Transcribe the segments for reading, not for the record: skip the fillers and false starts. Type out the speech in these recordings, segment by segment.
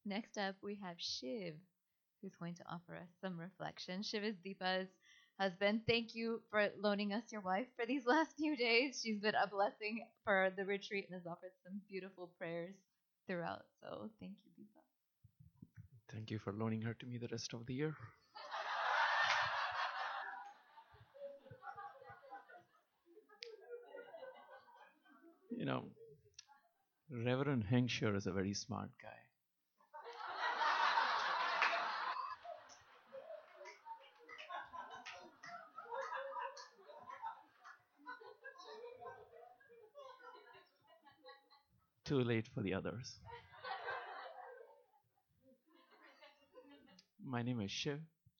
Next up, we have Shiv, who's going to offer us some reflection. Shiv is Deepa's husband. Thank you for loaning us your wife for these last few days. She's been a blessing for the retreat and has offered some beautiful prayers throughout. So thank you, Deepa. Thank you for loaning her to me the rest of the year. You know, Reverend Hengsher is a very smart guy. Too late for the others. My name is Shiv.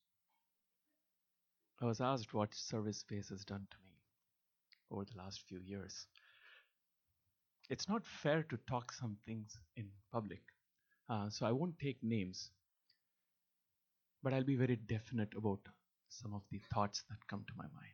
I was asked what Service Space has done to me over the last few years. It's not fair to talk some things in public, so I won't take names, but I'll be very definite about some of the thoughts that come to my mind.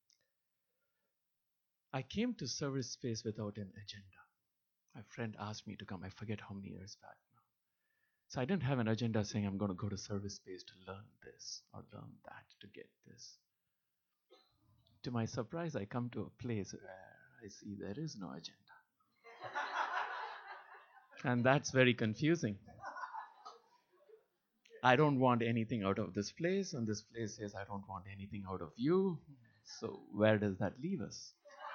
I came to Service Space without an agenda. My friend asked me to come, I forget how many years back now. So I didn't have an agenda saying I'm going to go to Service Space to learn this or learn that to get this. To my surprise, I come to a place where I see there is no agenda. And that's very confusing. I don't want anything out of this place, and this place says I don't want anything out of you. So where does that leave us?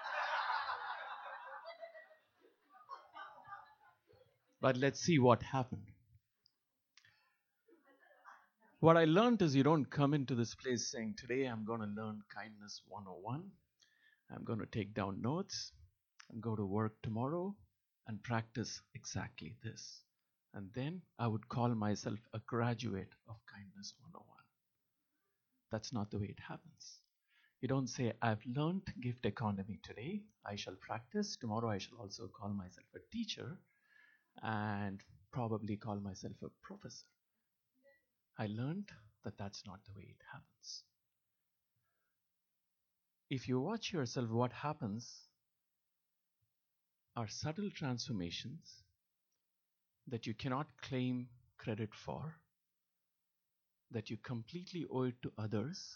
But let's see what happened. What I learned is you don't come into this place saying, today I'm going to learn kindness 101. I'm going to take down notes and go to work tomorrow and practice exactly this. And then I would call myself a graduate of kindness 101. That's not the way it happens. You don't say, I've learned gift economy today. I shall practice. Tomorrow I shall also call myself a teacher and probably call myself a professor. I learned that that's not the way it happens. If you watch yourself, what happens are subtle transformations that you cannot claim credit for, that you completely owe it to others,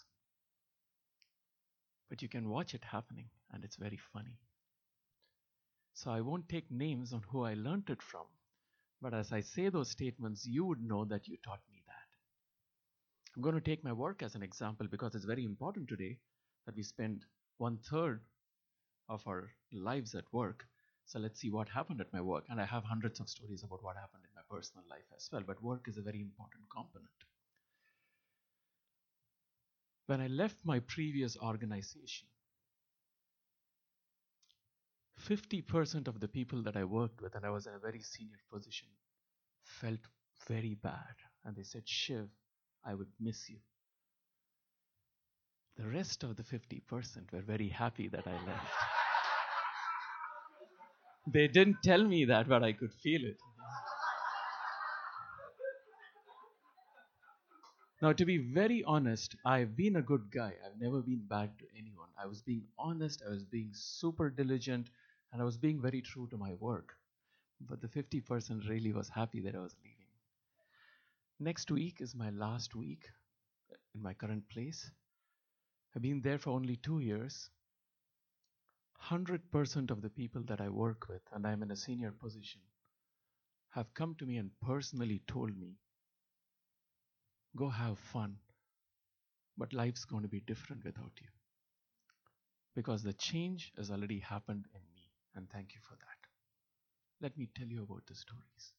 but you can watch it happening, and it's very funny. So I won't take names on who I learnt it from, but as I say those statements, you would know that you taught me that. I'm going to take my work as an example because it's very important today that we spend 1/3 of our lives at work. So let's see what happened at my work. And I have hundreds of stories about what happened in my personal life as well, but work is a very important component. When I left my previous organization, 50% of the people that I worked with, and I was in a very senior position, felt very bad. And they said, Shiv, I would miss you. The rest of the 50% were very happy that I left. They didn't tell me that, but I could feel it. Now, to be very honest, I've been a good guy. I've never been bad to anyone. I was being honest, I was being super diligent, and I was being very true to my work. But the 50% really was happy that I was leaving. Next week is my last week in my current place. I've been there for only 2 years. 100% of the people that I work with, and I'm in a senior position, have come to me and personally told me, go have fun, but life's going to be different without you. Because the change has already happened in me, and thank you for that. Let me tell you about the stories.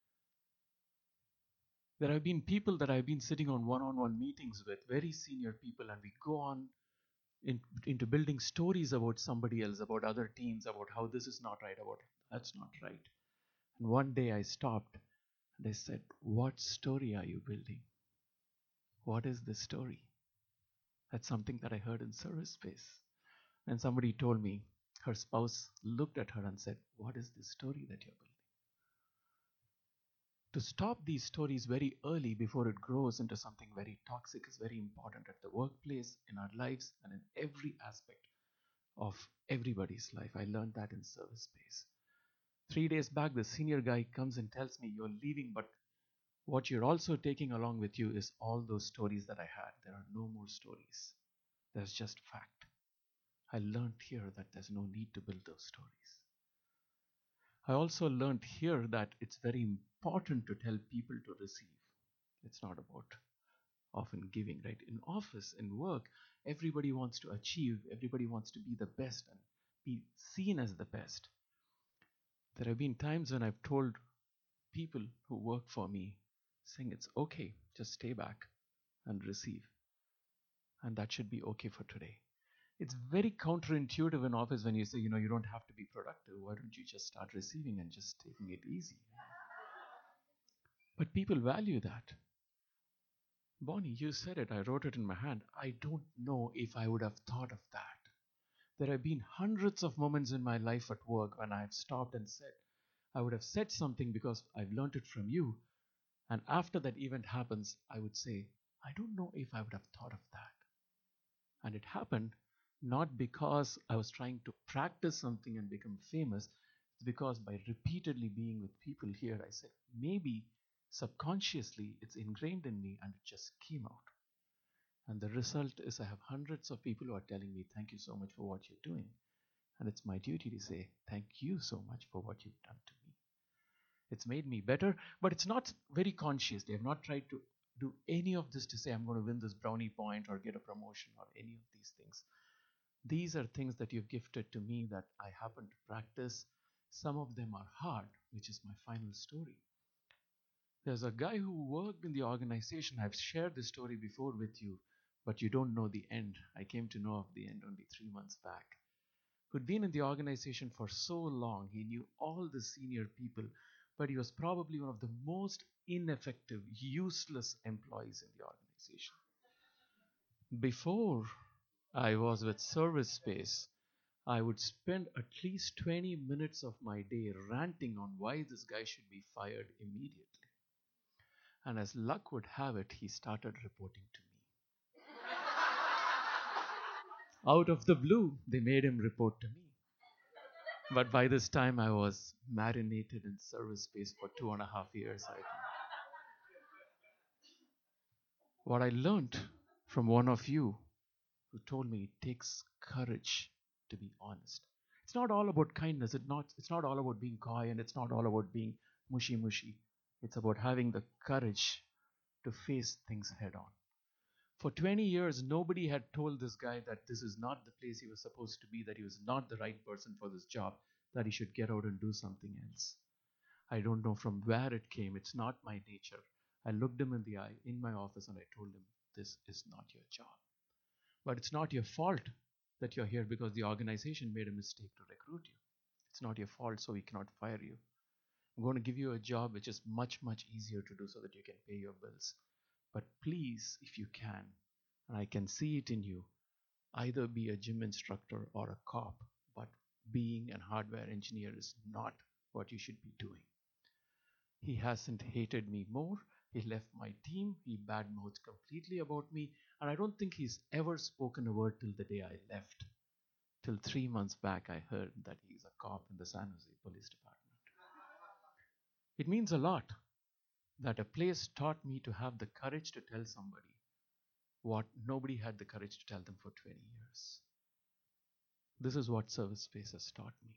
There have been people that I've been sitting on one-on-one meetings with, very senior people, and we go on into building stories about somebody else, about other teams, about how this is not right, about that's not right. And one day I stopped and I said, what story are you building? What is the story? That's something that I heard in Service Space. And somebody told me, her spouse looked at her and said, what is the story that you're building? To stop these stories very early before it grows into something very toxic is very important at the workplace, in our lives, and in every aspect of everybody's life. I learned that in Service Space. 3 days back, the senior guy comes and tells me, you're leaving, but What you're also taking along with you is all those stories that I had. There are no more stories. There's just fact. I learned here that there's no need to build those stories. I also learned here that it's very important to tell people to receive. It's not about often giving, right? In office, in work, everybody wants to achieve, everybody wants to be the best and be seen as the best. There have been times when I've told people who work for me, saying it's okay, just stay back and receive. And that should be okay for today. It's very counterintuitive in office when you say, you don't have to be productive. Why don't you just start receiving and just taking it easy? But people value that. Bonnie, you said it. I wrote it in my hand. I don't know if I would have thought of that. There have been hundreds of moments in my life at work when I have stopped and said, I would have said something because I've learned it from you. And after that event happens, I would say, I don't know if I would have thought of that. And it happened not because I was trying to practice something and become famous. It's because by repeatedly being with people here, I said, maybe subconsciously it's ingrained in me and it just came out. And the result is I have hundreds of people who are telling me, thank you so much for what you're doing. And it's my duty to say, thank you so much for what you've done to me. It's made me better, but it's not very conscious. They have not tried to do any of this to say, I'm going to win this brownie point or get a promotion or any of these things. These are things that you've gifted to me that I happen to practice. Some of them are hard, which is my final story. There's a guy who worked in the organization. I've shared this story before with you, but you don't know the end. I came to know of the end only 3 months back. Who'd been in the organization for so long, he knew all the senior people, but he was probably one of the most ineffective, useless employees in the organization. Before I was with Service Space, I would spend at least 20 minutes of my day ranting on why this guy should be fired immediately. And as luck would have it, he started reporting to me. Out of the blue, they made him report to me. But by this time, I was marinated in Service Space for 2.5 years, I think. What I learned from one of you who told me it takes courage to be honest. It's not all about kindness. It's not all about being coy, and it's not all about being mushy mushy. It's about having the courage to face things head on. For 20 years, nobody had told this guy that this is not the place he was supposed to be, that he was not the right person for this job, that he should get out and do something else. I don't know from where it came. It's not my nature. I looked him in the eye in my office and I told him, this is not your job. But it's not your fault that you're here because the organization made a mistake to recruit you. It's not your fault, so we cannot fire you. I'm going to give you a job which is much, much easier to do so that you can pay your bills. But please, if you can, and I can see it in you, either be a gym instructor or a cop, but being a hardware engineer is not what you should be doing. He hasn't hated me more. He left my team. He badmouthed completely about me. And I don't think he's ever spoken a word till the day I left. Till 3 months back, I heard that he's a cop in the San Jose Police Department. It means a lot that a place taught me to have the courage to tell somebody what nobody had the courage to tell them for 20 years. This is what Service Space has taught me.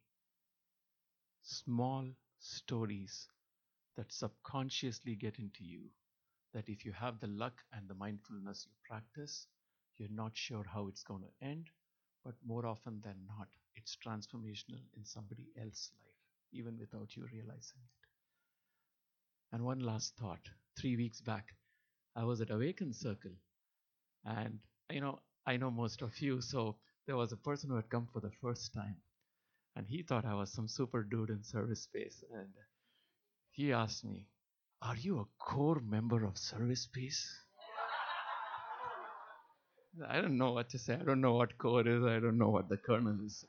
Small stories that subconsciously get into you, that if you have the luck and the mindfulness you practice, you're not sure how it's going to end, but more often than not, it's transformational in somebody else's life, even without you realizing it. And one last thought. 3 weeks back, I was at Awaken Circle, and I know most of you, so there was a person who had come for the first time, and he thought I was some super dude in Service Space, and he asked me, are you a core member of Service Space? I don't know what to say. I don't know what core is. I don't know what the kernel is.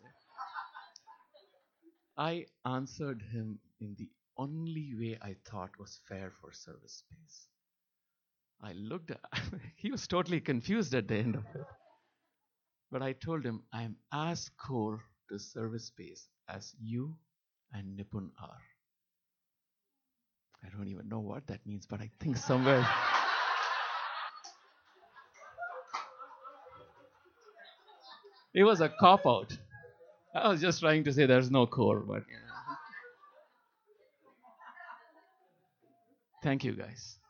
I answered him in the only way I thought was fair for Service Space. I looked at he was totally confused at the end of it. But I told him, I am as core to Service Space as you and Nipun are. I don't even know what that means, but I think somewhere. It was a cop out. I was just trying to say there's no core, but yeah. Thank you, guys.